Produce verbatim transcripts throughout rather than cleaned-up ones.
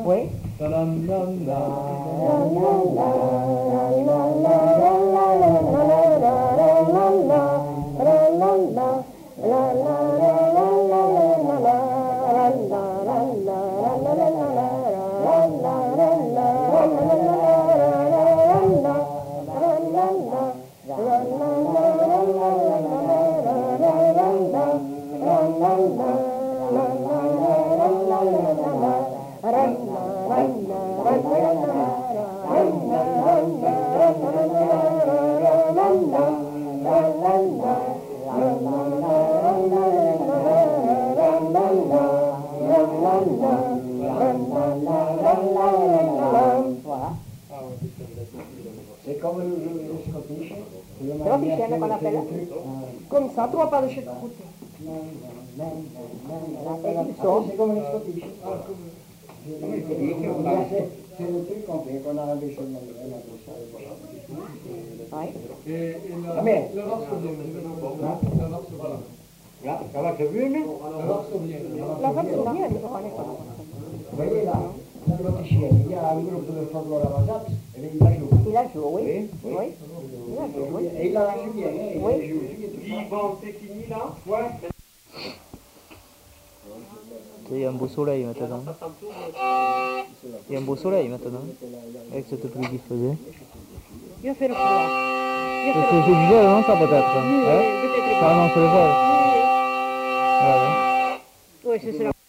Oui. C'est comme le Scottish. Scottish, qu'on appelle. Comme ça, trois pas de chaque côté. C'est comme le Scottish. C'est le truc qu'on fait, qu'on a enlevé sur le monde. Oui. Ah mais, la vache bien. La vache bien, vous voyez là, la Scottishienne, il y a un groupe de folklore à Bazat, et il la joue. Il la joue, oui. Oui. Il la joue, oui. Et il la joue bien, il Oui. joue aussi et tout ça. Bon, c'est fini là? Ouais. Il y a un beau soleil maintenant. Il y a un beau soleil maintenant. Avec cette pluie qu'il faisait. Il va faire froid. Il va C'est faire c'est du gel, non, ça peut-être Oui, hein? peut-être. Ça annonce le gel. Voilà. Oui, c'est cela.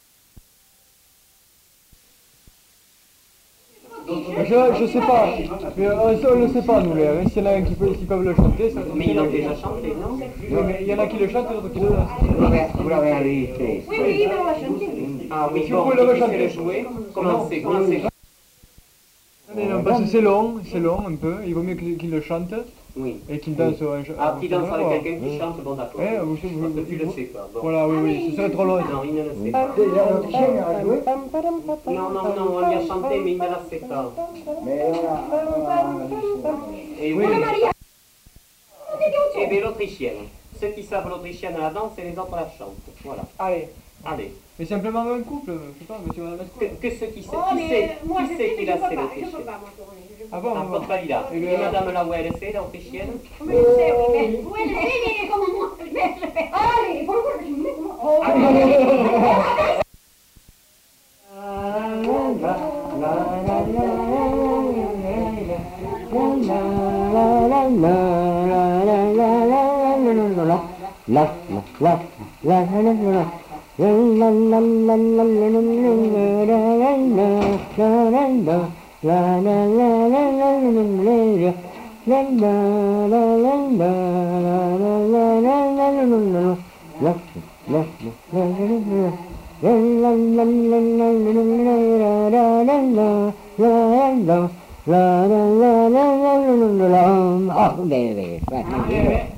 Je, je sais pas, mais on ne le sait pas nous les, hein. S'il y en a un qui, peut, qui peuvent le chanter, ça Mais ils ont déjà chanté, non? Oui, mais il y en a qui le chantent et d'autres qui le dansent. Vous l'avez enregistré. Oui, oui, mais on va chanter. Ah oui, Si bon, vous pouvez le qui rechanter. sait le jouer? Comment c'est? Comment c'est? Mais non, parce que c'est long, c'est long un peu, il vaut mieux qu'il qu'il le chante Oui. et qu'il danse un ch- Ah, un qui chant danse de la avec voix. quelqu'un qui chante, bon d'accord. Eh, vous, Parce vous, que tu le vous- sais pas. Bon. Voilà, oui, oui, ce serait trop long. Non, il ne le sait pas. Déjà, l'Autrichienne a joué. Non, non, non, on lui a chanté, mais il ne la sait pas. Mais on a, on a enregistré. Et Oui. oui. Et bien l'autrichienne. Ceux qui savent l'autrichienne à la danse et les autres la chantent. Voilà. Allez, Allez. mais simplement un couple, je sais pas, monsieur Madame Que, Escola. que ceux qui savent. Oh, Qui mais sait, moi, qui je sait sais, qui mais la je peux sait pas, je l'autrichienne? peux pas, moi, tourner. Je peux Ah pas. bon, Ah, bon, pas de valida. Et Et le- madame là où elle sait, l'autrichienne? Mais je sais, oui, mais... Oui, je sais, mais comment moi... Mais je fais... Allez, pourquoi je me mets comment... Oh, Ah, bene, bene,